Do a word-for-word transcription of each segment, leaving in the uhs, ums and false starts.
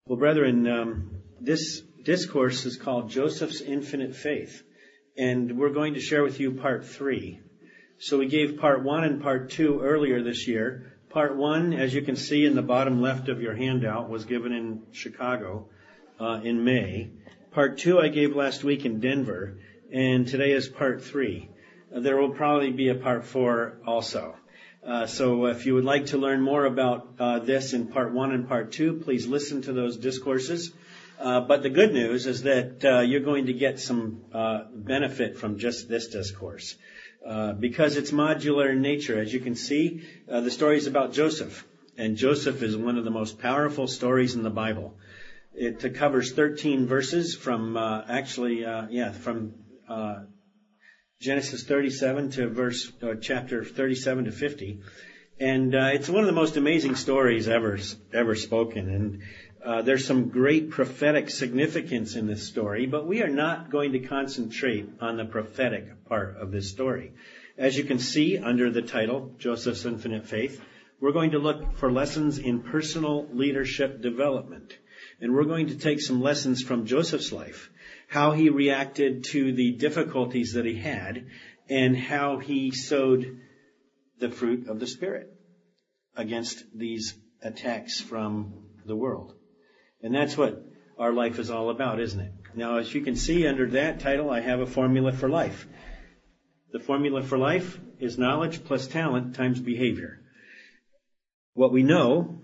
Well, brethren, um, this discourse is called Joseph's Infinite Faith, and we're going to share with you part three. So we gave part one and part two earlier this year. Part one, as you can see in the bottom left of your handout, was given in Chicago uh, in May. Part two I gave last week in Denver, and today is part three. Uh, there will probably be a part four also. Uh, so if you would like to learn more about uh, this in part one and part two, please listen to those discourses. Uh, but the good news is that uh, you're going to get some uh, benefit from just this discourse. Uh, because it's modular in nature. As you can see, uh, the story is about Joseph. And Joseph is one of the most powerful stories in the Bible. It uh, covers thirteen verses from, uh, actually, uh, yeah, from uh, Genesis thirty-seven to verse, uh, chapter thirty-seven to fifty. And uh, it's one of the most amazing stories ever, ever spoken. And uh, there's some great prophetic significance in this story, but we are not going to concentrate on the prophetic part of this story. As you can see under the title, Joseph's Infinite Faith, we're going to look for lessons in personal leadership development. And we're going to take some lessons from Joseph's life, how he reacted to the difficulties that he had, and how he sowed the fruit of the Spirit against these attacks from the world. And that's what our life is all about, isn't it? Now, as you can see under that title, I have a formula for life. The formula for life is knowledge plus talent times behavior. What we know,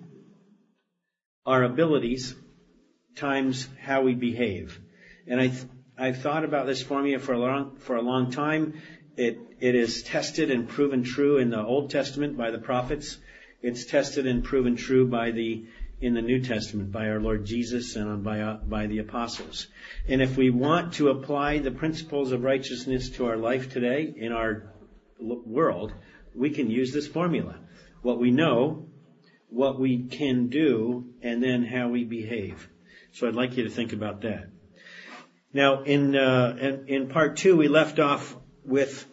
our abilities times how we behave. And I th- I've thought about this formula for a long for a long time. It it is tested and proven true in the Old Testament by the prophets. It's tested and proven true by the in the New Testament by our Lord Jesus and by uh, by the apostles. And if we want to apply the principles of righteousness to our life today in our world, we can use this formula. What we know, what we can do, and then how we behave. So I'd like you to think about that. Now, in uh, in, in part two, we left off with,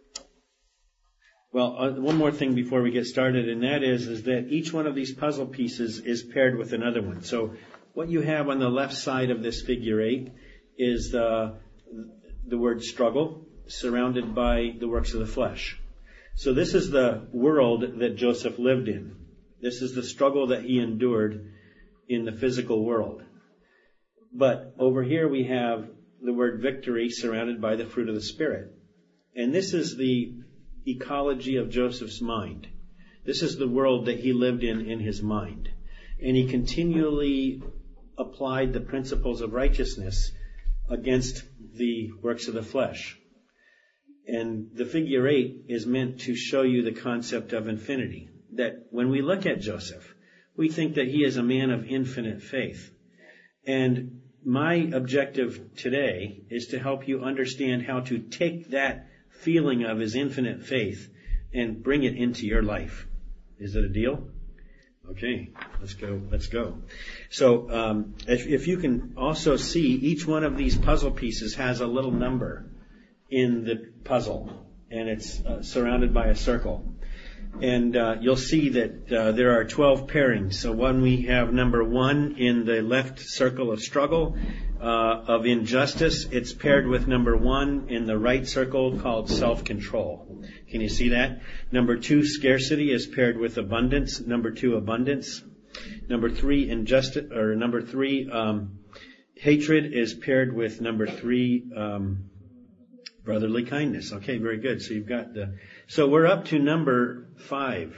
well, uh, one more thing before we get started, and that is, is that each one of these puzzle pieces is paired with another one. So what you have on the left side of this figure eight is the, the word struggle, surrounded by the works of the flesh. So this is the world that Joseph lived in. This is the struggle that he endured in the physical world. But over here we have the word victory surrounded by the fruit of the Spirit. And this is the ecology of Joseph's mind. This is the world that he lived in in his mind. And he continually applied the principles of righteousness against the works of the flesh. And the figure eight is meant to show you the concept of infinity. That when we look at Joseph, we think that he is a man of infinite faith. And my objective today is to help you understand how to take that feeling of his infinite faith and bring it into your life. Is it a deal? Okay, let's go. Let's go. So, um, if, if you can also see, each one of these puzzle pieces has a little number in the puzzle, and it's uh, surrounded by a circle. And uh, you'll see that uh, there are twelve pairings. So when we have number one in the left circle of struggle, uh, of injustice, it's paired with number one in the right circle called self-control. Can you see that? Number two, scarcity, is paired with abundance. Number two, abundance. Number three, injustice, or number three, um, hatred, is paired with number three, um, brotherly kindness. Okay, very good. So you've got the, so we're up to number five.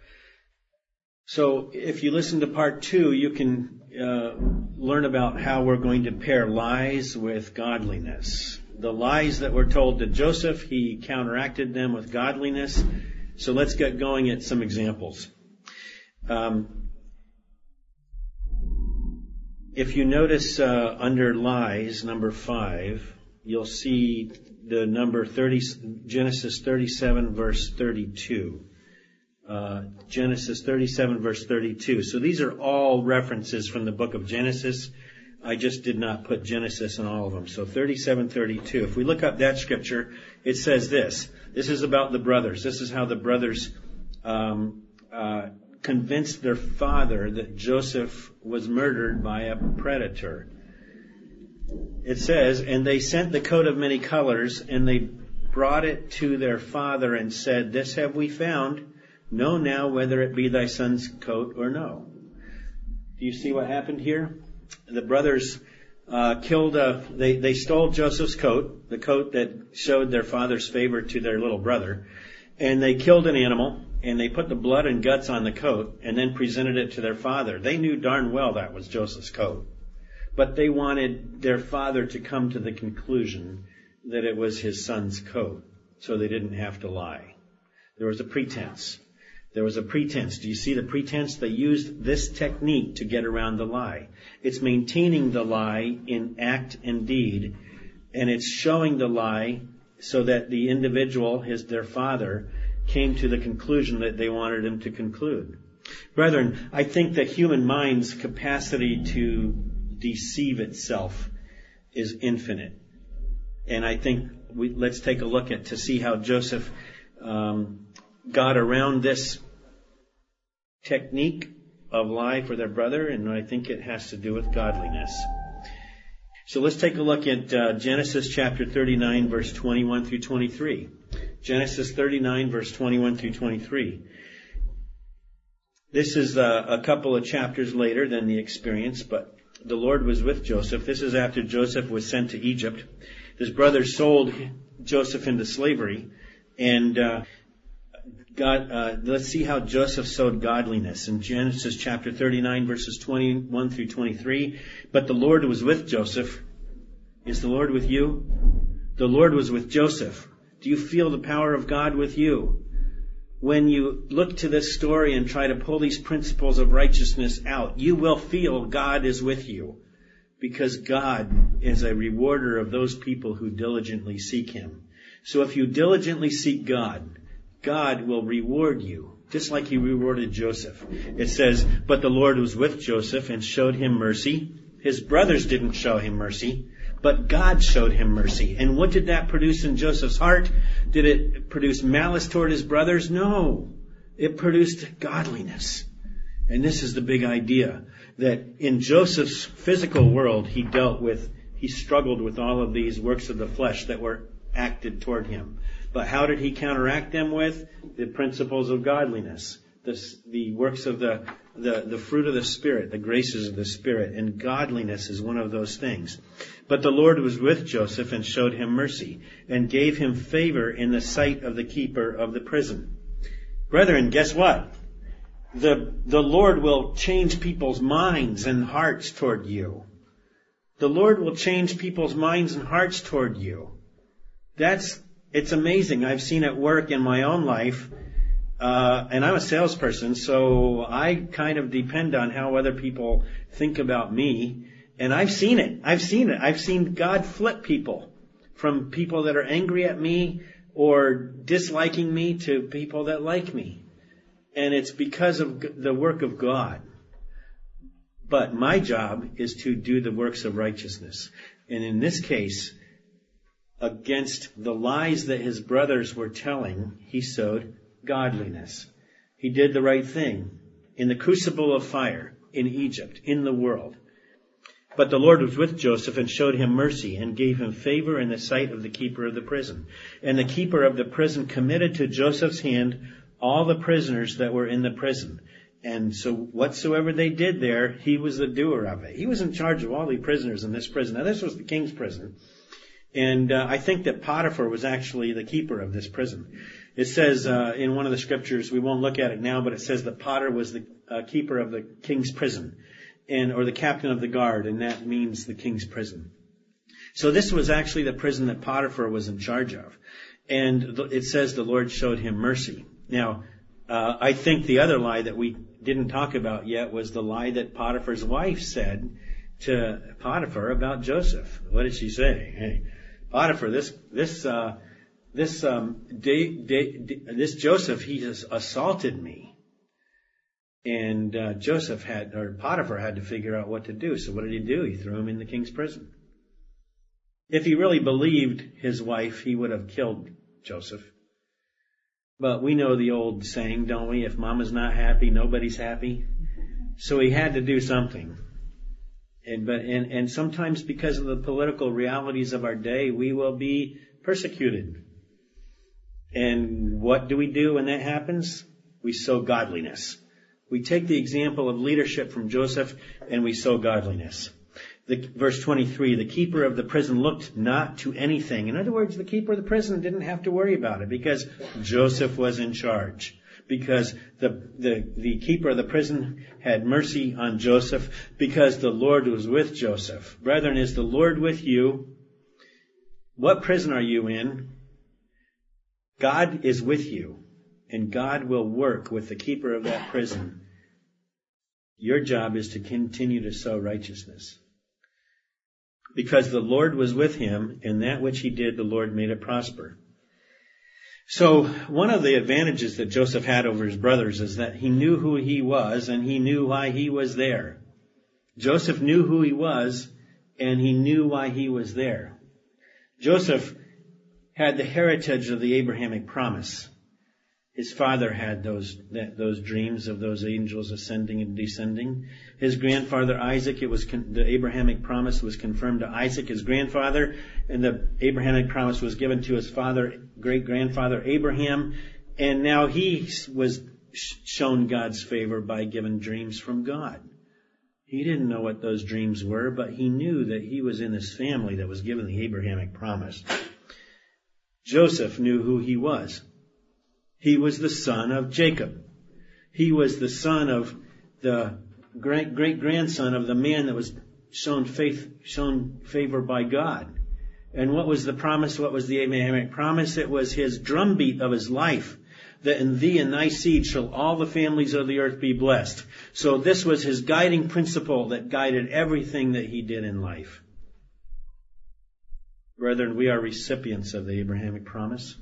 So if you listen to part two, you can uh, learn about how we're going to pair lies with godliness. The lies that were told to Joseph, he counteracted them with godliness. So let's get going at some examples. Um, if you notice uh, under lies, number five, you'll see the number thirty, Genesis thirty-seven, verse thirty-two. Uh, Genesis thirty-seven, verse thirty-two. So these are all references from the book of Genesis. I just did not put Genesis in all of them. So thirty-seven, thirty-two. If we look up that scripture, it says this. This is about the brothers. This is how the brothers um, uh, convinced their father that Joseph was murdered by a predator. It says, and they sent the coat of many colors, and they brought it to their father and said, this have we found. Know now whether it be thy son's coat or no. Do you see what happened here? The brothers uh, killed a, they, they stole Joseph's coat, the coat that showed their father's favor to their little brother, and they killed an animal, and they put the blood and guts on the coat, and then presented it to their father. They knew darn well that was Joseph's coat. But they wanted their father to come to the conclusion that it was his son's coat, so they didn't have to lie. There was a pretense. There was a pretense. Do you see the pretense? They used this technique to get around the lie. It's maintaining the lie in act and deed, and it's showing the lie so that the individual, his their father, came to the conclusion that they wanted him to conclude. Brethren, I think the human mind's capacity to deceive itself is infinite. And I think we, let's take a look at to see how Joseph um, got around this technique of lie for their brother, and I think it has to do with godliness. So let's take a look at uh, Genesis chapter thirty-nine, verse twenty-one through twenty-three. Genesis thirty-nine, verse twenty-one through twenty-three. This is uh, a couple of chapters later than the experience, but the Lord was with Joseph. This is after Joseph was sent to Egypt. His brothers sold Joseph into slavery, and uh, God. Uh, let's see how Joseph sowed godliness in Genesis chapter thirty-nine, verses twenty-one through twenty-three. But the Lord was with Joseph. Is the Lord with you? The Lord was with Joseph. Do you feel the power of God with you? When you look to this story and try to pull these principles of righteousness out, you will feel God is with you, because God is a rewarder of those people who diligently seek Him. So if you diligently seek God, God will reward you, just like He rewarded Joseph. It says, but the Lord was with Joseph and showed him mercy. His brothers didn't show him mercy, but God showed him mercy. And what did that produce in Joseph's heart? Did it produce malice toward his brothers? No. It produced godliness. And this is the big idea, that in Joseph's physical world, he dealt with, he struggled with all of these works of the flesh that were acted toward him. But how did he counteract them with? The principles of godliness. This, the works of the, the, the fruit of the Spirit, the graces of the Spirit. And godliness is one of those things. But the Lord was with Joseph and showed him mercy and gave him favor in the sight of the keeper of the prison. Brethren, guess what? The, the Lord will change people's minds and hearts toward you. The Lord will change people's minds and hearts toward you. That's, it's amazing. I've seen it work in my own life. Uh, and I'm a salesperson, so I kind of depend on how other people think about me. And I've seen it. I've seen it. I've seen God flip people from people that are angry at me or disliking me to people that like me. And it's because of the work of God. But my job is to do the works of righteousness. And in this case, against the lies that his brothers were telling, he sowed godliness. He did the right thing in the crucible of fire in Egypt, in the world. But the Lord was with Joseph and showed him mercy and gave him favor in the sight of the keeper of the prison. And the keeper of the prison committed to Joseph's hand all the prisoners that were in the prison. And so whatsoever they did there, he was the doer of it. He was in charge of all the prisoners in this prison. Now, this was the king's prison. And uh, I think that Potiphar was actually the keeper of this prison. It says uh, in one of the scriptures, we won't look at it now, but it says that Potiphar was the uh, keeper of the king's prison, and or the captain of the guard, and that means the king's prison. So this was actually the prison that Potiphar was in charge of. And it says the Lord showed him mercy. Now, uh, I think the other lie that we didn't talk about yet was the lie that Potiphar's wife said to Potiphar about Joseph. What did she say? Hey, Potiphar, this this uh, this um, day, day, this Joseph, he has assaulted me. And uh, Joseph had, or Potiphar had to figure out what to do. So what did he do? He threw him in the king's prison. If he really believed his wife, he would have killed Joseph. But we know the old saying, don't we? If mama's not happy, nobody's happy. So he had to do something. And, but, and, and sometimes because of the political realities of our day, we will be persecuted. And what do we do when that happens? We sow godliness. We take the example of leadership from Joseph and we sow godliness. The, verse twenty-three, the keeper of the prison looked not to anything. In other words, the keeper of the prison didn't have to worry about it because Joseph was in charge. Because the, the, the keeper of the prison had mercy on Joseph because the Lord was with Joseph. Brethren, is the Lord with you? What prison are you in? God is with you. And God will work with the keeper of that prison. Your job is to continue to sow righteousness. Because the Lord was with him, and that which he did, the Lord made it prosper. So, one of the advantages that Joseph had over his brothers is that he knew who he was, and he knew why he was there. Joseph knew who he was, and he knew why he was there. Joseph had the heritage of the Abrahamic promise. His father had those that, those dreams of those angels ascending and descending. His grandfather Isaac, it was con- the Abrahamic promise was confirmed to Isaac, his grandfather, and the Abrahamic promise was given to his father, great grandfather Abraham, and now he was shown God's favor by given dreams from God. He didn't know what those dreams were, but he knew that he was in this family that was given the Abrahamic promise. Joseph knew who he was. He was the son of Jacob. He was the son of the great great grandson of the man that was shown faith, shown favor by God. And what was the promise? What was the Abrahamic promise? It was his drumbeat of his life, that in thee and thy seed shall all the families of the earth be blessed. So this was his guiding principle that guided everything that he did in life. Brethren, we are recipients of the Abrahamic promise.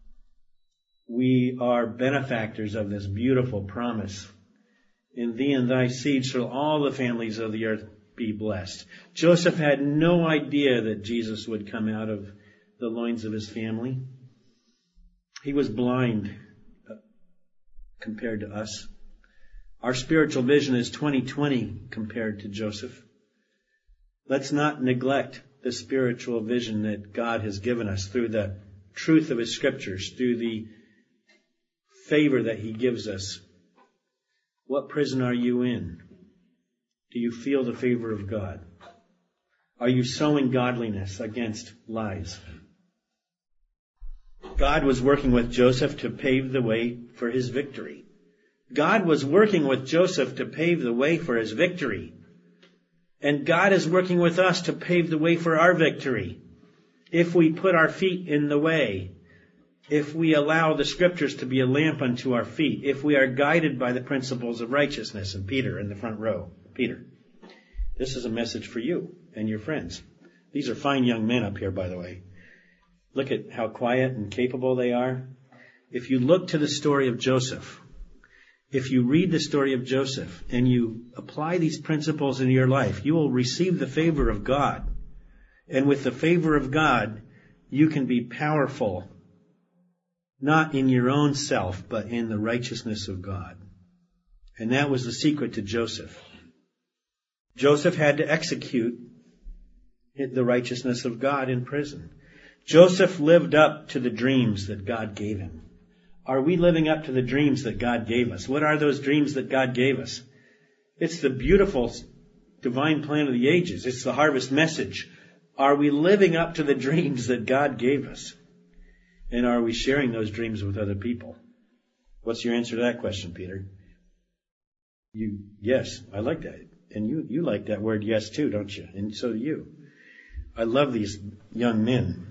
We are benefactors of this beautiful promise. In thee and thy seed shall all the families of the earth be blessed. Joseph had no idea that Jesus would come out of the loins of his family. He was blind compared to us. Our spiritual vision is twenty twenty compared to Joseph. Let's not neglect the spiritual vision that God has given us through the truth of his scriptures, through the favor that he gives us. What prison are you in? Do you feel the favor of God? Are you sowing godliness against lies? God was working with Joseph to pave the way for his victory. God was working with Joseph to pave the way for his victory. And God is working with us to pave the way for our victory. If we put our feet in the way, if we allow the scriptures to be a lamp unto our feet, if we are guided by the principles of righteousness. And Peter in the front row. Peter, this is a message for you and your friends. These are fine young men up here, by the way. Look at how quiet and capable they are. If you look to the story of Joseph, if you read the story of Joseph and you apply these principles in your life, you will receive the favor of God. And with the favor of God, you can be powerful, not in your own self, but in the righteousness of God. And that was the secret to Joseph. Joseph had to execute the righteousness of God in prison. Joseph lived up to the dreams that God gave him. Are we living up to the dreams that God gave us? What are those dreams that God gave us? It's the beautiful divine plan of the ages. It's the harvest message. Are we living up to the dreams that God gave us? And are we sharing those dreams with other people? What's your answer to that question, Peter? You, yes, I like that. And you, you like that word yes too, don't you? And so do you. I love these young men.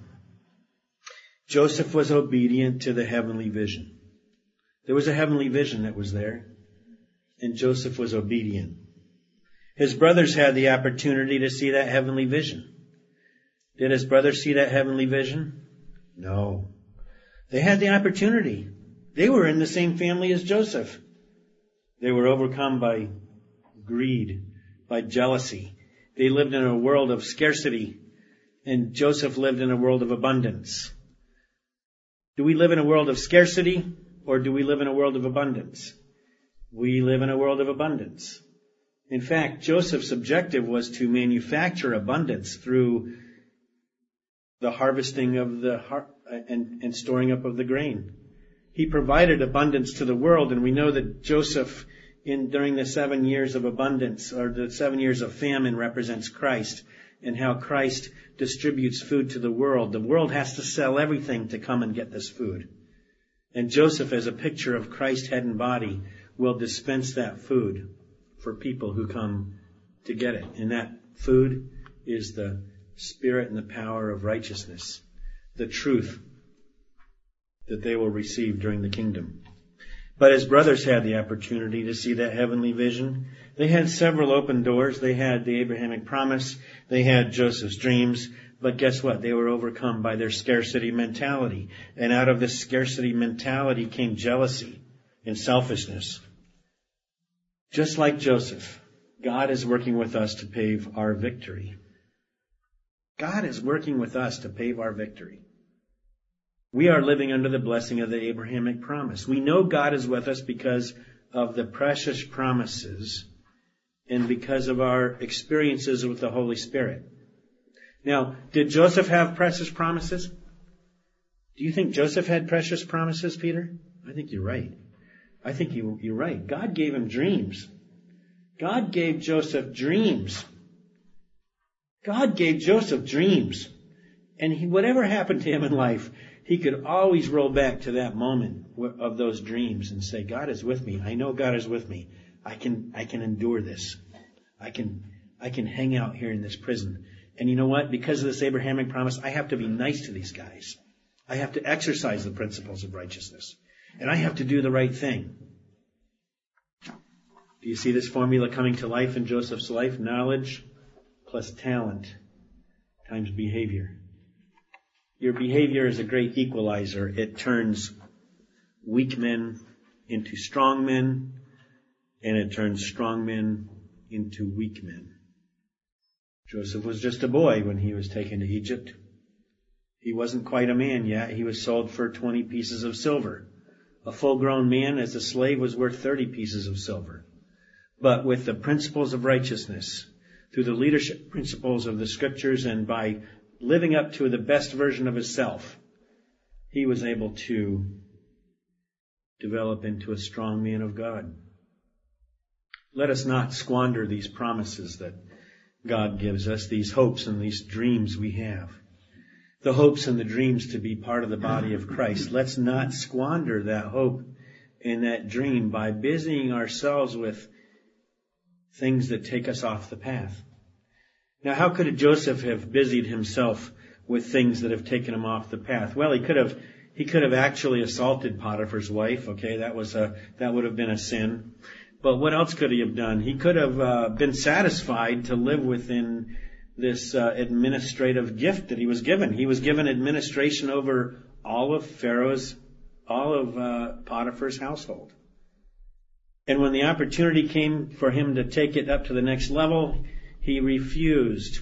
Joseph was obedient to the heavenly vision. There was a heavenly vision that was there, and Joseph was obedient. His brothers had the opportunity to see that heavenly vision. Did his brothers see that heavenly vision? No. They had the opportunity. They were in the same family as Joseph. They were overcome by greed, by jealousy. They lived in a world of scarcity, and Joseph lived in a world of abundance. Do we live in a world of scarcity or do we live in a world of abundance? We live in a world of abundance. In fact, Joseph's objective was to manufacture abundance through the harvesting of the har- and, and storing up of the grain. He provided abundance to the world, and we know that Joseph, in during the seven years of abundance, or the seven years of famine, represents Christ, and how Christ distributes food to the world. The world has to sell everything to come and get this food. And Joseph, as a picture of Christ's head and body, will dispense that food for people who come to get it. And that food is the spirit and the power of righteousness, the truth that they will receive during the kingdom. But his brothers had the opportunity to see that heavenly vision. They had several open doors. They had the Abrahamic promise. They had Joseph's dreams. But guess what? They were overcome by their scarcity mentality. And out of this scarcity mentality came jealousy and selfishness. Just like Joseph, God is working with us to pave our victory. God is working with us to pave our victory. We are living under the blessing of the Abrahamic promise. We know God is with us because of the precious promises and because of our experiences with the Holy Spirit. Now, did Joseph have precious promises? Do you think Joseph had precious promises, Peter? I think you're right. I think you, you're right. God gave him dreams. God gave Joseph dreams. God gave Joseph dreams. And he, whatever happened to him in life, he could always roll back to that moment of those dreams and say, God is with me. I know God is with me. I can, I can endure this. I can, I can hang out here in this prison. And you know what? Because of this Abrahamic promise, I have to be nice to these guys. I have to exercise the principles of righteousness. And I have to do the right thing. Do you see this formula coming to life in Joseph's life? Knowledge plus talent times behavior. Your behavior is a great equalizer. It turns weak men into strong men, and it turns strong men into weak men. Joseph was just a boy when he was taken to Egypt. He wasn't quite a man yet. He was sold for twenty pieces of silver. A full-grown man as a slave was worth thirty pieces of silver. But with the principles of righteousness, through the leadership principles of the Scriptures, and by living up to the best version of himself, he was able to develop into a strong man of God. Let us not squander these promises that God gives us, these hopes and these dreams we have. The hopes and the dreams to be part of the body of Christ. Let's not squander that hope and that dream by busying ourselves with things that take us off the path. Now, how could Joseph have busied himself with things that have taken him off the path? Well, he could have he could have actually assaulted Potiphar's wife. Okay, that was a that would have been a sin. But what else could he have done? He could have uh, been satisfied to live within this uh, administrative gift that he was given. He was given administration over all of Pharaoh's, all of uh, Potiphar's household. And when the opportunity came for him to take it up to the next level, he refused.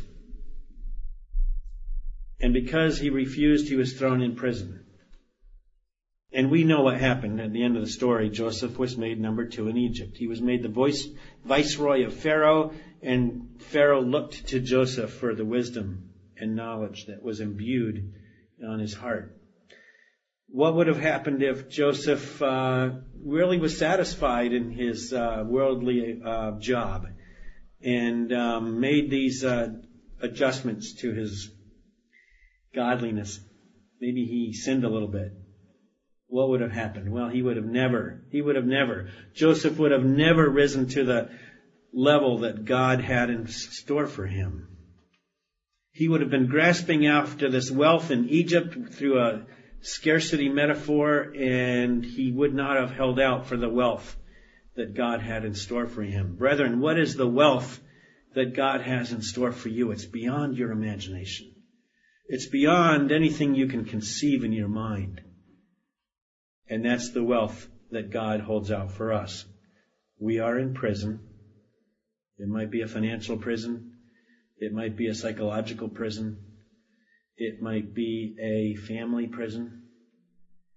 And because he refused, he was thrown in prison. And we know what happened at the end of the story. Joseph was made number two in Egypt. He was made the voice, viceroy of Pharaoh, and Pharaoh looked to Joseph for the wisdom and knowledge that was imbued on his heart. What would have happened if Joseph uh, really was satisfied in his uh, worldly uh, job and um, made these uh, adjustments to his godliness? Maybe he sinned a little bit. What would have happened? Well, he would have never, he would have never, Joseph would have never risen to the level that God had in store for him. He would have been grasping after this wealth in Egypt through a scarcity metaphor, and he would not have held out for the wealth that God had in store for him. Brethren, what is the wealth that God has in store for you? It's beyond your imagination. It's beyond anything you can conceive in your mind. And that's the wealth that God holds out for us. We are in prison. It might be a financial prison. It might be a psychological prison. It might be a family prison.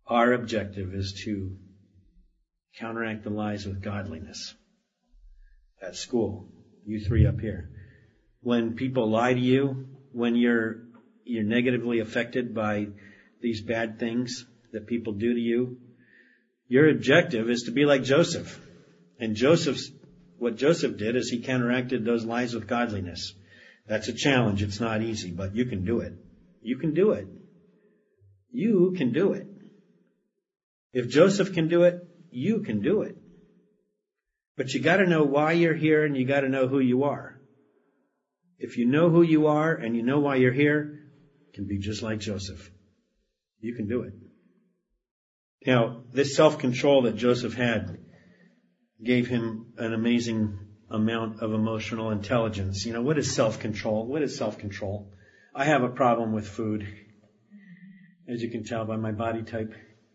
Our objective is to counteract the lies with godliness. At school, you three up here. When people lie to you, when you're you're negatively affected by these bad things that people do to you, your objective is to be like Joseph. And Joseph's what Joseph did is he counteracted those lies with godliness. That's a challenge. It's not easy, but you can do it. You can do it. You can do it. If Joseph can do it, you can do it. But you got to know why you're here, and you got to know who you are. If you know who you are and you know why you're here, you can be just like Joseph. You can do it. Now, this self-control that Joseph had gave him an amazing amount of emotional intelligence. You know, what is self-control? What is self-control? I have a problem with food, as you can tell by my body type.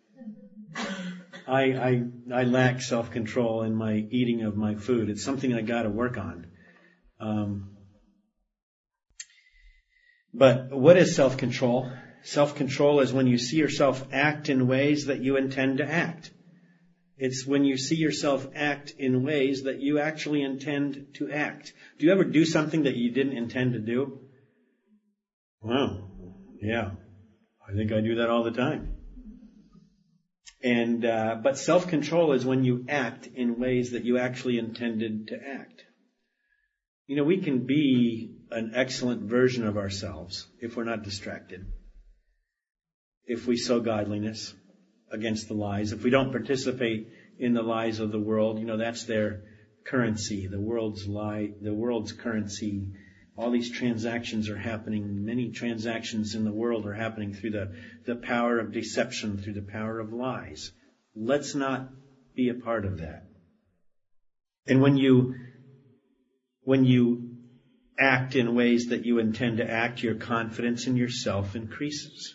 I, I, I lack self-control in my eating of my food. It's something I got to work on. Um, but what is self-control? Self-control is when you see yourself act in ways that you intend to act. It's when you see yourself act in ways that you actually intend to act. Do you ever do something that you didn't intend to do? Wow. Yeah. I think I do that all the time. And uh, but self-control is when you act in ways that you actually intended to act. You know, we can be an excellent version of ourselves if we're not distracted. If we sow godliness against the lies. If we don't participate in the lies of the world, you know, that's their currency. The world's lie, the world's currency. All these transactions are happening. Many transactions in the world are happening through the, the power of deception, through the power of lies. Let's not be a part of that. And when you, when you act in ways that you intend to act, your confidence in yourself increases.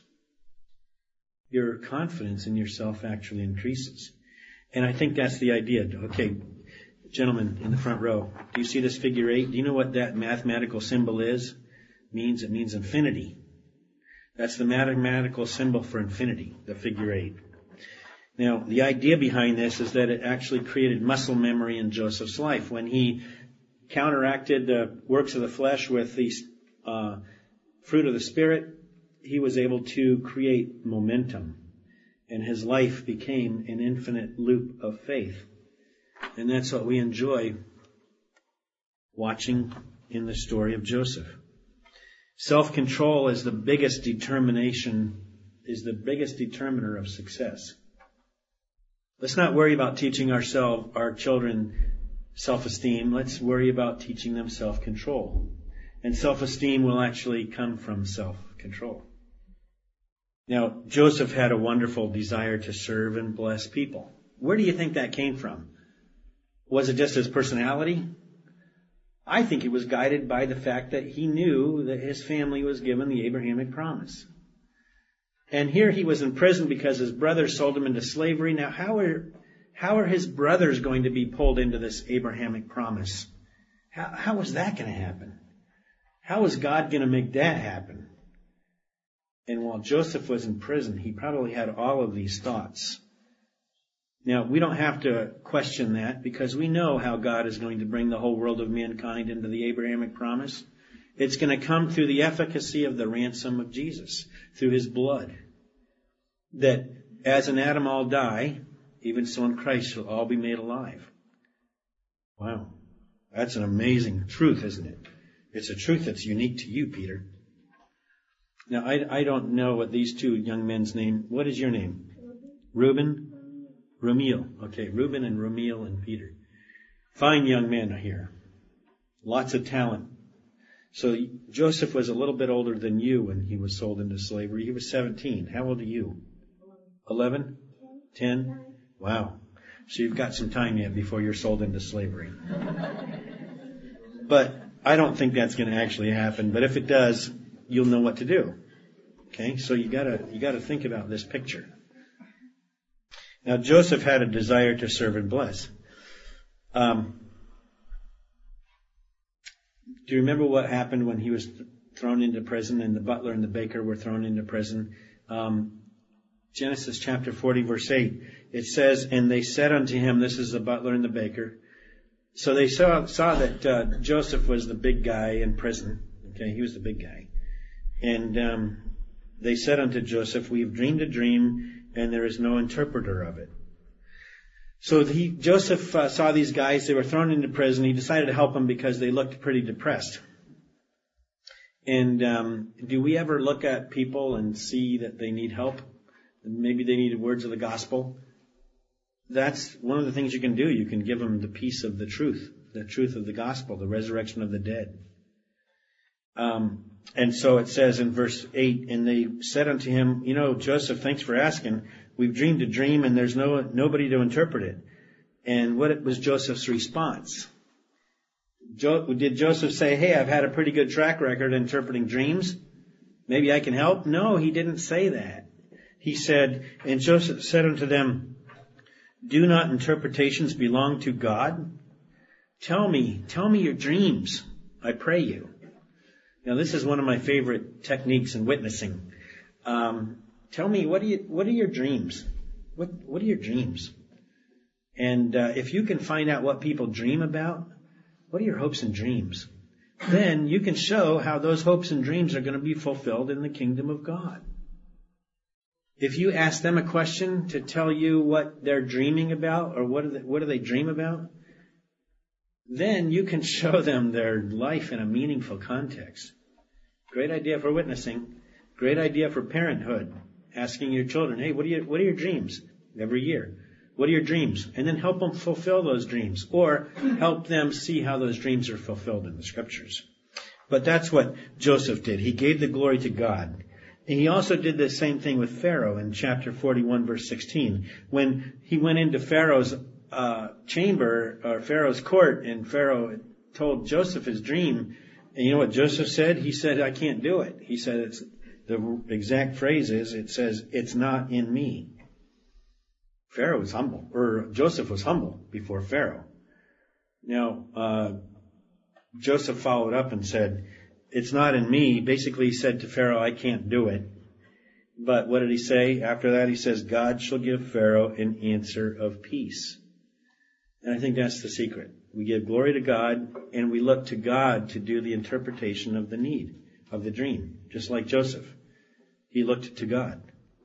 Your confidence in yourself actually increases. And I think that's the idea. Okay, gentlemen in the front row, do you see this figure eight? Do you know what that mathematical symbol is? It means it means infinity. That's the mathematical symbol for infinity, the figure eight. Now, the idea behind this is that it actually created muscle memory in Joseph's life. When he counteracted the works of the flesh with the uh, fruit of the Spirit, he was able to create momentum. And his life became an infinite loop of faith. And that's what we enjoy watching in the story of Joseph. Self-control is the biggest determination, is the biggest determiner of success. Let's not worry about teaching ourselves, our children self-esteem. Let's worry about teaching them self-control. And self-esteem will actually come from self-control. Now, Joseph had a wonderful desire to serve and bless people. Where do you think that came from? Was it just his personality? I think it was guided by the fact that he knew that his family was given the Abrahamic promise. And here he was in prison because his brothers sold him into slavery. Now, how are, how are his brothers going to be pulled into this Abrahamic promise? How, how is that going to happen? How is God going to make that happen? And while Joseph was in prison, he probably had all of these thoughts. Now, we don't have to question that because we know how God is going to bring the whole world of mankind into the Abrahamic promise. It's going to come through the efficacy of the ransom of Jesus, through his blood. That as in Adam all die, even so in Christ shall all be made alive. Wow. That's an amazing truth, isn't it? It's a truth that's unique to you, Peter. Now, I, I don't know what these two young men's name. What is your name? Reuben? Rumiel. Okay, Reuben and Rumiel and Peter. Fine young men here. Lots of talent. So Joseph was a little bit older than you when he was sold into slavery. He was seventeen. How old are you? eleven? ten? Wow. So you've got some time yet before you're sold into slavery. But I don't think that's going to actually happen. But if it does, you'll know what to do. Okay? So you gotta, you gotta think about this picture. Now, Joseph had a desire to serve and bless. Um, do you remember what happened when he was thrown into prison and the butler and the baker were thrown into prison? Um, Genesis chapter forty, verse eight. It says, and they said unto him, this is the butler and the baker. So they saw, saw that uh, Joseph was the big guy in prison. Okay, he was the big guy. And um, they said unto Joseph, we have dreamed a dream, and there is no interpreter of it. So he, Joseph uh, saw these guys. They were thrown into prison. He decided to help them because they looked pretty depressed. And um, do we ever look at people and see that they need help? Maybe they needed words of the gospel. That's one of the things you can do. You can give them the peace of the truth, the truth of the gospel, the resurrection of the dead. Um, and so it says in verse eight, and they said unto him, you know, Joseph, thanks for asking. We've dreamed a dream and there's no nobody to interpret it. And what was Joseph's response? Jo- did Joseph say, hey, I've had a pretty good track record interpreting dreams. Maybe I can help? No, he didn't say that. He said, and Joseph said unto them, do not interpretations belong to God? Tell me, tell me your dreams, I pray you. Now, this is one of my favorite techniques in witnessing. Um, tell me, what are you, what are your dreams? What, what are your dreams? And uh, if you can find out what people dream about, what are your hopes and dreams? Then you can show how those hopes and dreams are going to be fulfilled in the kingdom of God. If you ask them a question to tell you what they're dreaming about, or what do they, what do they dream about, then you can show them their life in a meaningful context. Great idea for witnessing. Great idea for parenthood. Asking your children, hey, what are your, what are your dreams every year? What are your dreams? And then help them fulfill those dreams, or help them see how those dreams are fulfilled in the scriptures. But that's what Joseph did. He gave the glory to God. And he also did the same thing with Pharaoh in chapter forty-one, verse sixteen. When he went into Pharaoh's uh, chamber, or Pharaoh's court, and Pharaoh told Joseph his dream, and you know what Joseph said? He said, I can't do it. He said, it's, the exact phrase is, it says, it's not in me. Pharaoh was humble, or Joseph was humble before Pharaoh. Now, uh, Joseph followed up and said, it's not in me. Basically, he said to Pharaoh, I can't do it. But what did he say? After that, he says, God shall give Pharaoh an answer of peace. And I think that's the secret. We give glory to God, and we look to God to do the interpretation of the need, of the dream. Just like Joseph. He looked to God.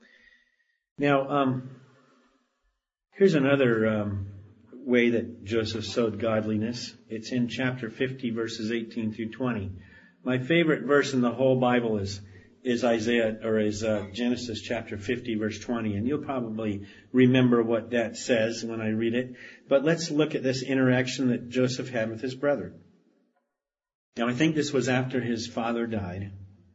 Now, um, here's another um, way that Joseph sowed godliness. It's in chapter fifty, verses eighteen through twenty. My favorite verse in the whole Bible is is Isaiah, or is uh, Genesis chapter fifty, verse twenty, and you'll probably remember what that says when I read it. But let's look at this interaction that Joseph had with his brother. Now, I think this was after his father died,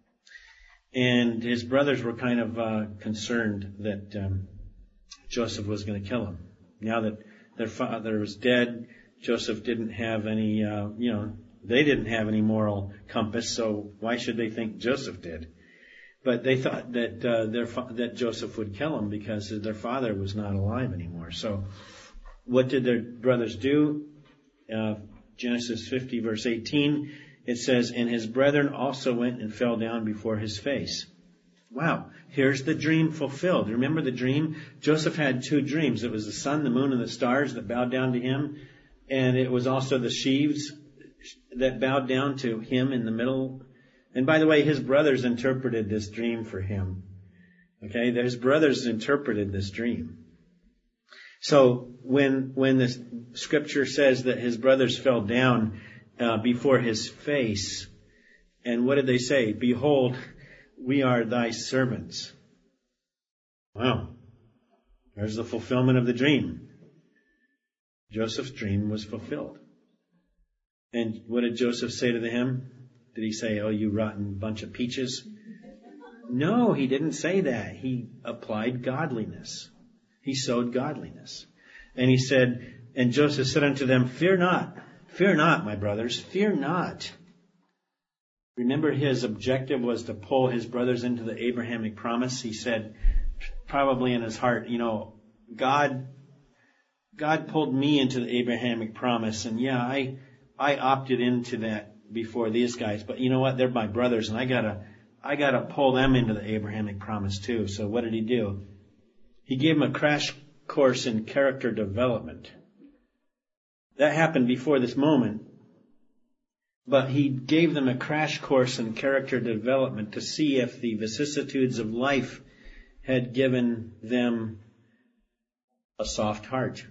and his brothers were kind of uh, concerned that um, Joseph was going to kill him. Now that their father was dead, Joseph didn't have any, uh, you know, they didn't have any moral compass, so why should they think Joseph did? But they thought that uh, their fa- that Joseph would kill him because their father was not alive anymore. So what did their brothers do? Uh, Genesis fifty, verse eighteen, it says, and his brethren also went and fell down before his face. Wow, here's the dream fulfilled. Remember the dream? Joseph had two dreams. It was the sun, the moon, and the stars that bowed down to him. And it was also the sheaves that bowed down to him in the middle. And by the way, his brothers interpreted this dream for him. Okay, his brothers interpreted this dream. So when when the scripture says that his brothers fell down uh, before his face, and what did they say? Behold, we are thy servants. Wow. There's the fulfillment of the dream. Joseph's dream was fulfilled. And what did Joseph say to him? Did he say, oh, you rotten bunch of peaches? No, he didn't say that. He applied godliness. He sowed godliness. And he said, and Joseph said unto them, fear not, fear not, my brothers, fear not. Remember, his objective was to pull his brothers into the Abrahamic promise. He said, probably in his heart, you know, God, God pulled me into the Abrahamic promise. And yeah, I, I opted into that before these guys, but you know what? They're my brothers, and I gotta, I gotta pull them into the Abrahamic promise too. So what did he do? He gave them a crash course in character development. That happened before this moment. But he gave them a crash course in character development to see if the vicissitudes of life had given them a soft heart.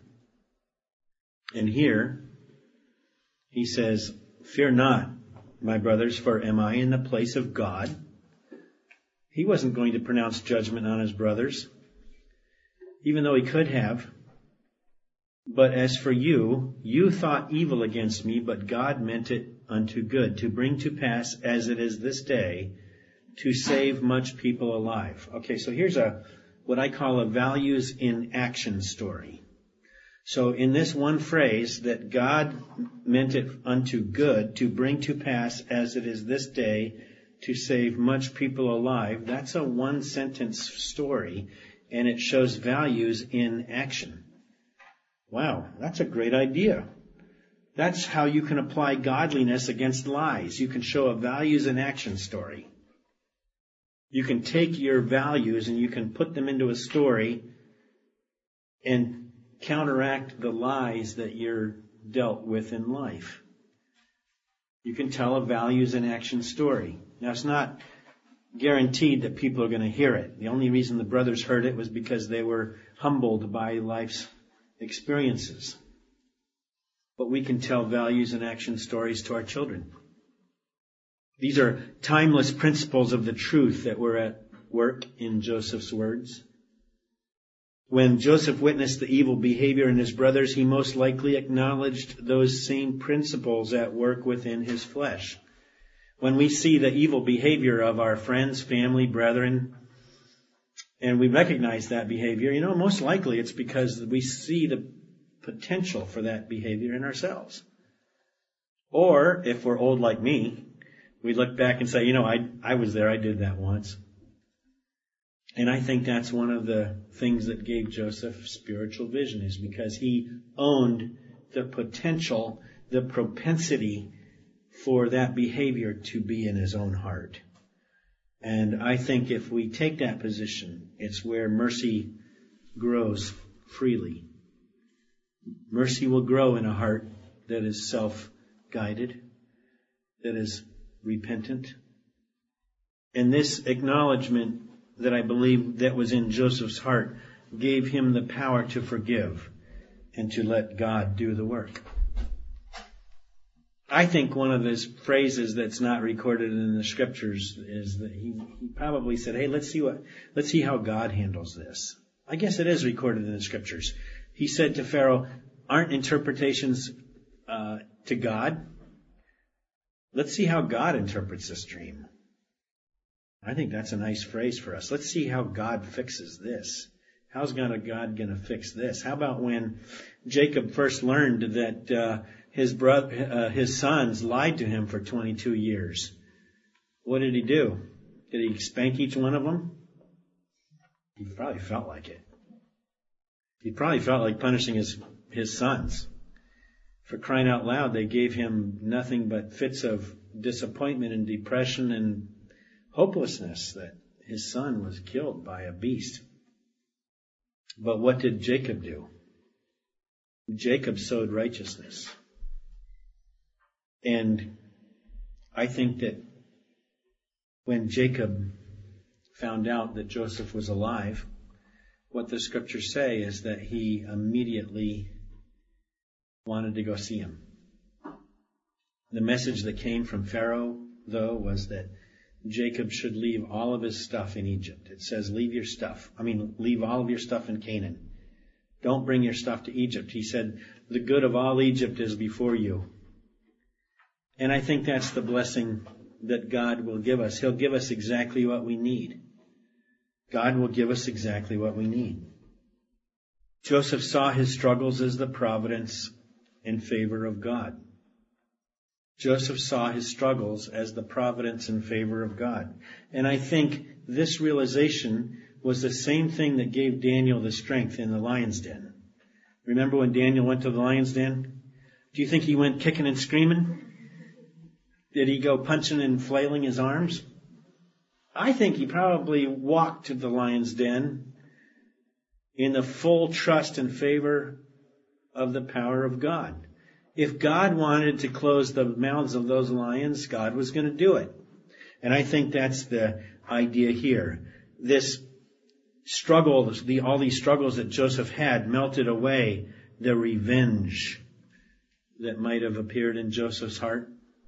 And here, he says, "Fear not, my brothers, for am I in the place of God?" He wasn't going to pronounce judgment on his brothers, even though he could have. "But as for you, you thought evil against me, but God meant it unto good, to bring to pass as it is this day, to save much people alive." Okay, so here's a what I call a values in action story. So in this one phrase, that God meant it unto good, to bring to pass as it is this day, to save much people alive, that's a one sentence story, and it shows values in action. Wow, that's a great idea. That's how you can apply godliness against lies. You can show a values in action story. You can take your values and you can put them into a story and counteract the lies that you're dealt with in life. You can tell a values in action story. Now, it's not guaranteed that people are going to hear it. The only reason the brothers heard it was because they were humbled by life's experiences. But we can tell values and action stories to our children. These are timeless principles of the truth that were at work in Joseph's words. When Joseph witnessed the evil behavior in his brothers, he most likely acknowledged those same principles at work within his flesh. When we see the evil behavior of our friends, family, brethren, and we recognize that behavior, you know, most likely it's because we see the potential for that behavior in ourselves. Or, if we're old like me, we look back and say, you know, I I was there, I did that once. And I think that's one of the things that gave Joseph spiritual vision, is because he owned the potential, the propensity for that behavior to be in his own heart. And I think if we take that position, it's where mercy grows freely. Mercy will grow in a heart that is self-guided, that is repentant. And this acknowledgement that I believe that was in Joseph's heart gave him the power to forgive and to let God do the work. I think one of his phrases that's not recorded in the scriptures is that he, he probably said, "Hey, let's see what, let's see how God handles this." I guess it is recorded in the scriptures. He said to Pharaoh, "Aren't interpretations uh, to God? Let's see how God interprets this dream." I think that's a nice phrase for us. Let's see how God fixes this. How's God going to fix this? How about when Jacob first learned that uh, his brother, uh, his sons lied to him for twenty-two years? What did he do? Did he spank each one of them? He probably felt like it. He probably felt like punishing his, his sons. For crying out loud, they gave him nothing but fits of disappointment and depression and hopelessness that his son was killed by a beast. But what did Jacob do? Jacob sowed righteousness. And I think that when Jacob found out that Joseph was alive, what the scriptures say is that he immediately wanted to go see him. The message that came from Pharaoh, though, was that Jacob should leave all of his stuff in Egypt. It says, leave your stuff. I mean, leave all of your stuff in Canaan. Don't bring your stuff to Egypt. He said, the good of all Egypt is before you. And I think that's the blessing that God will give us. He'll give us exactly what we need. God will give us exactly what we need. Joseph saw his struggles as the providence in favor of God. Joseph saw his struggles as the providence in favor of God. And I think this realization was the same thing that gave Daniel the strength in the lion's den. Remember when Daniel went to the lion's den? Do you think he went kicking and screaming? Did he go punching and flailing his arms? I think he probably walked to the lion's den in the full trust and favor of the power of God. If God wanted to close the mouths of those lions, God was going to do it. And I think that's the idea here. This struggle, the, all these struggles that Joseph had melted away the revenge that might have appeared in Joseph's heart.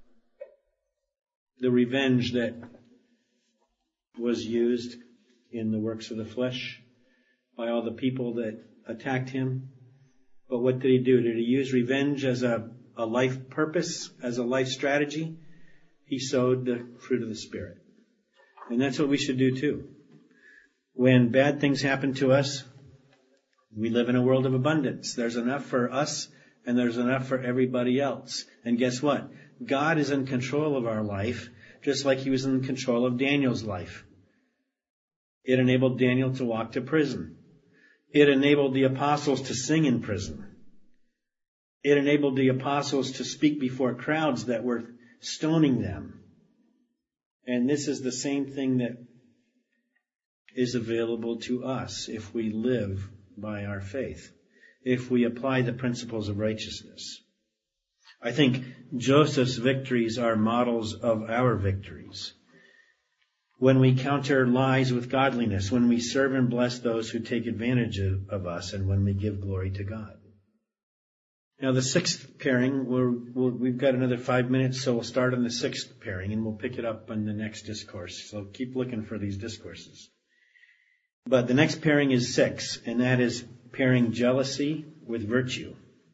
The revenge that was used in the works of the flesh by all the people that attacked him. But what did he do? Did he use revenge as a, a life purpose, as a life strategy? He sowed the fruit of the Spirit. And that's what we should do too. When bad things happen to us, we live in a world of abundance. There's enough for us and there's enough for everybody else. And guess what? God is in control of our life, just like he was in control of Daniel's life. It enabled Daniel to walk to prison. It enabled the apostles to sing in prison. It enabled the apostles to speak before crowds that were stoning them. And this is the same thing that is available to us if we live by our faith, if we apply the principles of righteousness. I think Joseph's victories are models of our victories. When we counter lies with godliness, when we serve and bless those who take advantage of, of us, and when we give glory to God. Now the sixth pairing, we're, we'll, we've got another five minutes, so we'll start on the sixth pairing, and we'll pick it up on the next discourse. So keep looking for these discourses. But the next pairing is six, and that is pairing jealousy with virtue.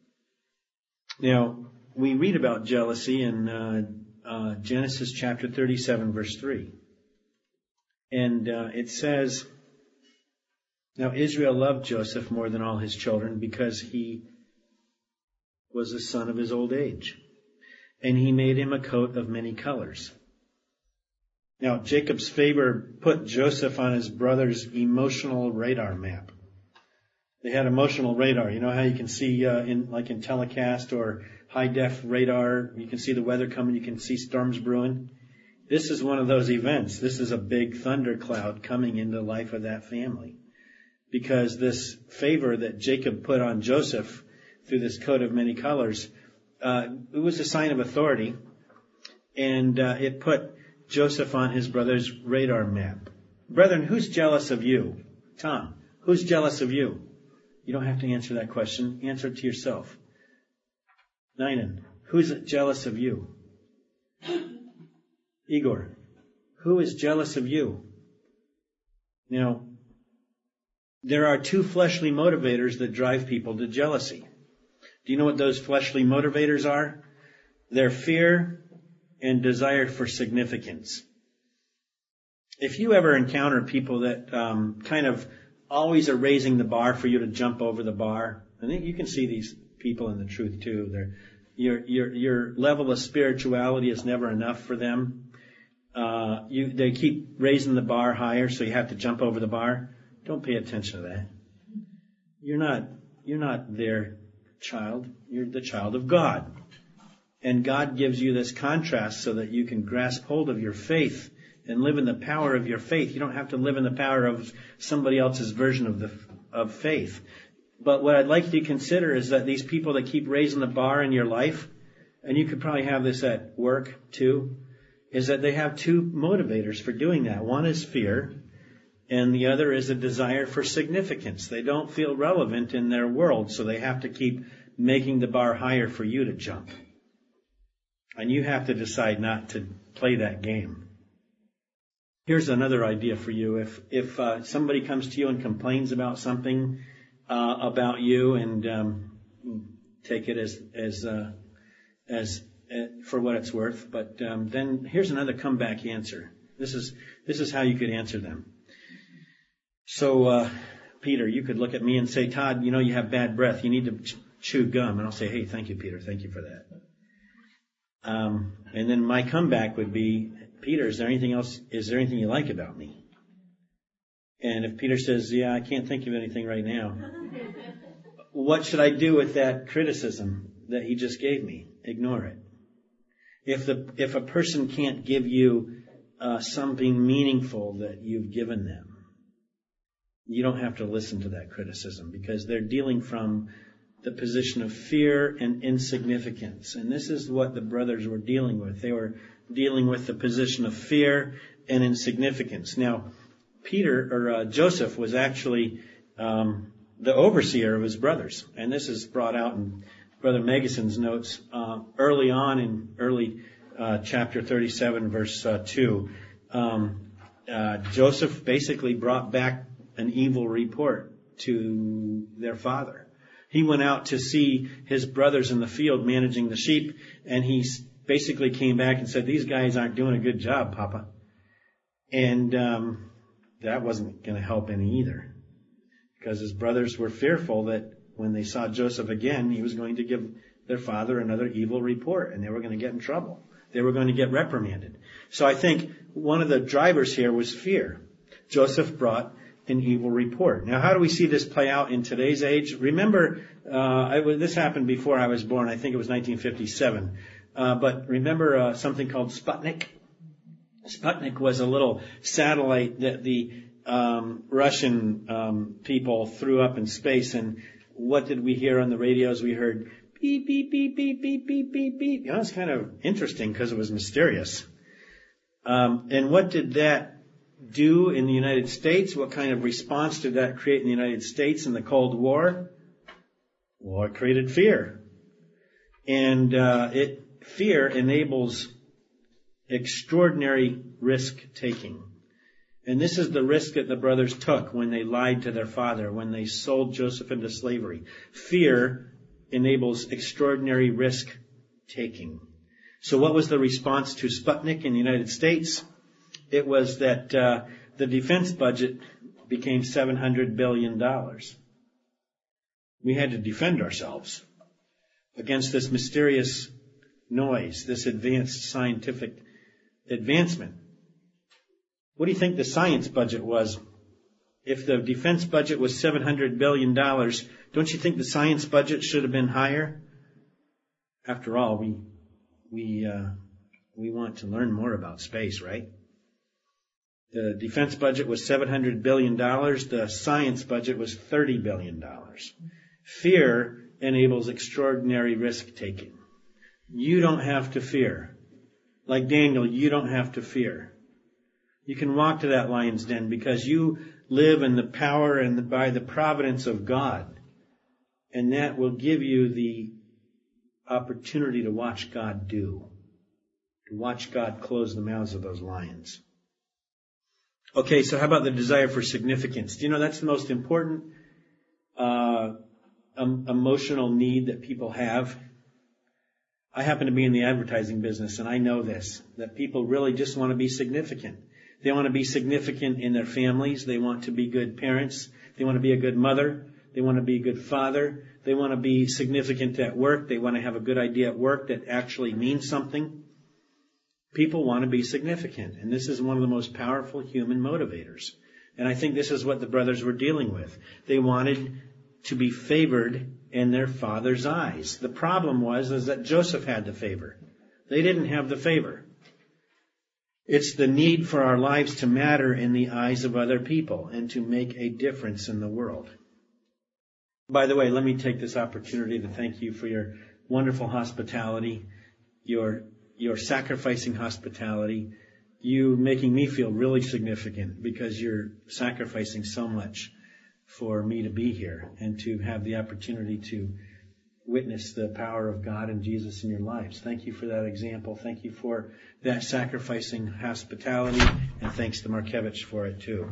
Now, we read about jealousy in uh, uh, Genesis chapter thirty-seven, verse three. And uh, it says, now Israel loved Joseph more than all his children because he was the son of his old age. And he made him a coat of many colors. Now Jacob's favor put Joseph on his brother's emotional radar map. They had emotional radar. You know how you can see uh, in like in telecast or high def radar, you can see the weather coming, you can see storms brewing. This is one of those events. This is a big thundercloud coming into the life of that family. Because this favor that Jacob put on Joseph through this coat of many colors, uh, it was a sign of authority. And uh, it put Joseph on his brother's radar map. Brethren, who's jealous of you? Tom, who's jealous of you? You don't have to answer that question. Answer it to yourself. Ninan, who's jealous of you? Igor, who is jealous of you? Now, there are two fleshly motivators that drive people to jealousy. Do you know what those fleshly motivators are? They're fear and desire for significance. If you ever encounter people that um, kind of always are raising the bar for you to jump over the bar, I think you can see these people in the truth too. They're, your your your level of spirituality is never enough for them. Uh, you, they keep raising the bar higher, so you have to jump over the bar. Don't pay attention to that. You're not, you're not their child. You're the child of God. And God gives you this contrast so that you can grasp hold of your faith and live in the power of your faith. You don't have to live in the power of somebody else's version of the, of faith. But what I'd like you to consider is that these people that keep raising the bar in your life, and you could probably have this at work too, is that they have two motivators for doing that. One is fear, and the other is a desire for significance. They don't feel relevant in their world, so they have to keep making the bar higher for you to jump. And you have to decide not to play that game. Here's another idea for you. If if uh, somebody comes to you and complains about something uh, about you, and um, take it as as uh, as for what it's worth, but um, then here's another comeback answer. This is this is how you could answer them. So, uh, Peter, you could look at me and say, Todd, you know you have bad breath. You need to ch- chew gum. And I'll say, hey, thank you, Peter. Thank you for that. Um, and then my comeback would be, Peter, is there anything else? Is there anything you like about me? And if Peter says, yeah, I can't think of anything right now, what should I do with that criticism that he just gave me? Ignore it. If the if a person can't give you uh, something meaningful that you've given them, you don't have to listen to that criticism because they're dealing from the position of fear and insignificance. And this is what the brothers were dealing with. They were dealing with the position of fear and insignificance. Now, Peter, or uh, Joseph, was actually um, the overseer of his brothers. And this is brought out in Brother Megason's notes uh, early on in early uh, chapter thirty-seven, verse uh, two. Um, uh, Joseph basically brought back an evil report to their father. He went out to see his brothers in the field managing the sheep, and he basically came back and said, "These guys aren't doing a good job, Papa." And um, that wasn't going to help any either, because his brothers were fearful that when they saw Joseph again, he was going to give their father another evil report, and they were going to get in trouble. They were going to get reprimanded. So I think one of the drivers here was fear. Joseph brought an evil report. Now, how do we see this play out in today's age? Remember, uh, I, this happened before I was born. I think it was nineteen fifty-seven. Uh, but remember uh, something called Sputnik? Sputnik was a little satellite that the um, Russian um, people threw up in space. And what did we hear on the radios? We heard beep, beep, beep, beep, beep, beep, beep, beep. You know, it's kind of interesting because it was mysterious. Um, and what did that do in the United States? What kind of response did that create in the United States in the Cold War? Well, it created fear. And uh, it fear enables extraordinary risk-taking. And this is the risk that the brothers took when they lied to their father, when they sold Joseph into slavery. Fear enables extraordinary risk-taking. So what was the response to Sputnik in the United States? It was that uh, the defense budget became seven hundred billion dollars. We had to defend ourselves against this mysterious noise, this advanced scientific advancement. What do you think the science budget was? If the defense budget was seven hundred billion dollars, don't you think the science budget should have been higher? After all, we we uh, we want to learn more about space, right? The defense budget was seven hundred billion dollars. The science budget was thirty billion dollars. Fear enables extraordinary risk-taking. You don't have to fear. Like Daniel, you don't have to fear. You can walk to that lion's den because you live in the power and the, by the providence of God. And that will give you the opportunity to watch God do. To watch God close the mouths of those lions. Okay, so how about the desire for significance? Do you know that's the most important uh, um, emotional need that people have? I happen to be in the advertising business, and I know this, that people really just want to be significant. They want to be significant in their families. They want to be good parents. They want to be a good mother. They want to be a good father. They want to be significant at work. They want to have a good idea at work that actually means something. People want to be significant, and this is one of the most powerful human motivators. And I think this is what the brothers were dealing with. They wanted to be favored in their father's eyes. The problem was is that Joseph had the favor. They didn't have the favor. It's the need for our lives to matter in the eyes of other people and to make a difference in the world. By the way, let me take this opportunity to thank you for your wonderful hospitality, your your sacrificing hospitality, you making me feel really significant because you're sacrificing so much for me to be here and to have the opportunity to witness the power of God and Jesus in your lives. Thank you for that example. Thank you for that sacrificing hospitality, and thanks to Markevich for it too.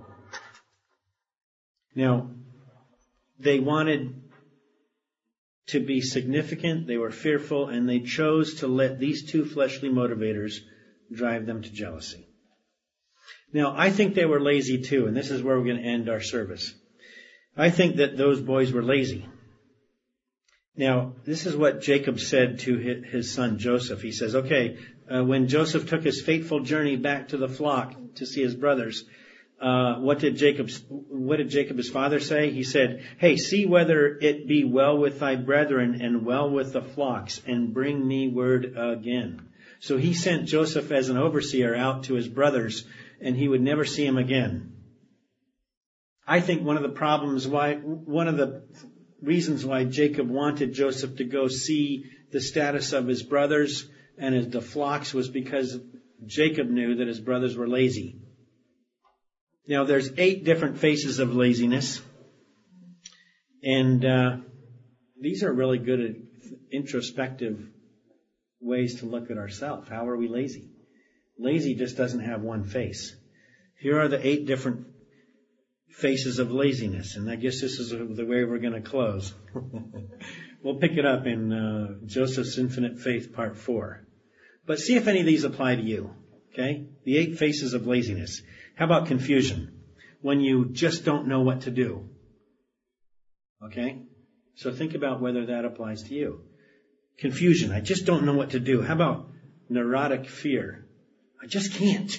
Now, they wanted to be significant, they were fearful, and they chose to let these two fleshly motivators drive them to jealousy. Now, I think they were lazy too, and this is where we're going to end our service. I think that those boys were lazy. Now, this is what Jacob said to his son Joseph. He says, okay, uh, when Joseph took his fateful journey back to the flock to see his brothers, uh, what did Jacob's, what did Jacob, his father, say? He said, hey, see whether it be well with thy brethren and well with the flocks, and bring me word again. So he sent Joseph as an overseer out to his brothers, and he would never see him again. I think one of the problems why, one of the reasons why Jacob wanted Joseph to go see the status of his brothers and his, the flocks was because Jacob knew that his brothers were lazy. Now, there's eight different faces of laziness. And uh, these are really good introspective ways to look at ourselves. How are we lazy? Lazy just doesn't have one face. Here are the eight different faces of laziness. And I guess this is the way we're going to close. We'll pick it up in uh, Joseph's Infinite Faith, Part four. But see if any of these apply to you. Okay? The eight faces of laziness. How about confusion? When you just don't know what to do. Okay? So think about whether that applies to you. Confusion. I just don't know what to do. How about neurotic fear? I just can't.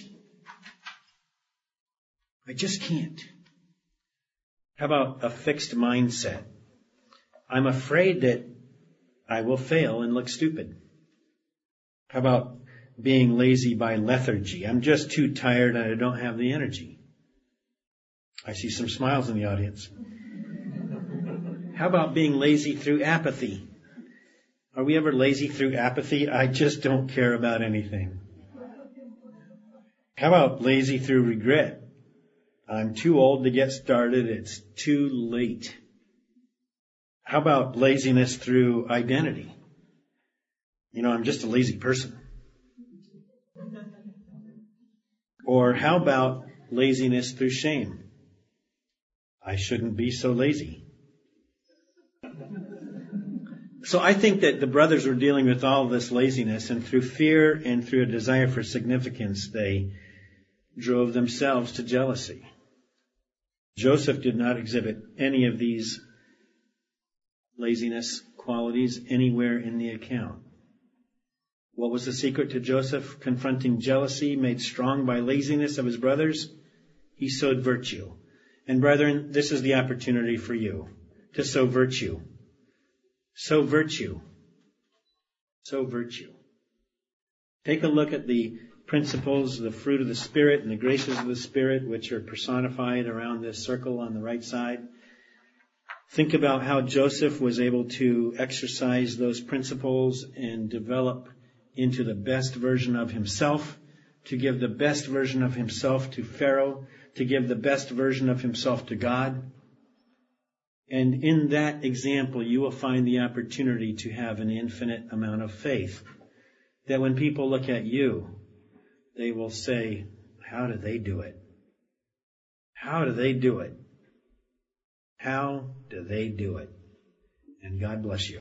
I just can't. How about a fixed mindset? I'm afraid that I will fail and look stupid. How about being lazy by lethargy? I'm just too tired and I don't have the energy. I see some smiles in the audience. How about being lazy through apathy? Are we ever lazy through apathy? I just don't care about anything. How about lazy through regret? I'm too old to get started. It's too late. How about laziness through identity? You know, I'm just a lazy person. Or how about laziness through shame? I shouldn't be so lazy. So I think that the brothers were dealing with all of this laziness, and through fear and through a desire for significance, they drove themselves to jealousy. Joseph did not exhibit any of these laziness qualities anywhere in the account. What was the secret to Joseph confronting jealousy made strong by laziness of his brothers? He sowed virtue. And brethren, this is the opportunity for you to sow virtue. Sow virtue. Sow virtue. Take a look at the principles, the fruit of the Spirit and the graces of the Spirit, which are personified around this circle on the right side. Think about how Joseph was able to exercise those principles and develop into the best version of himself, to give the best version of himself to Pharaoh, to give the best version of himself to God. And in that example, you will find the opportunity to have an infinite amount of faith. That when people look at you, they will say, how do they do it? How do they do it? How do they do it? And God bless you.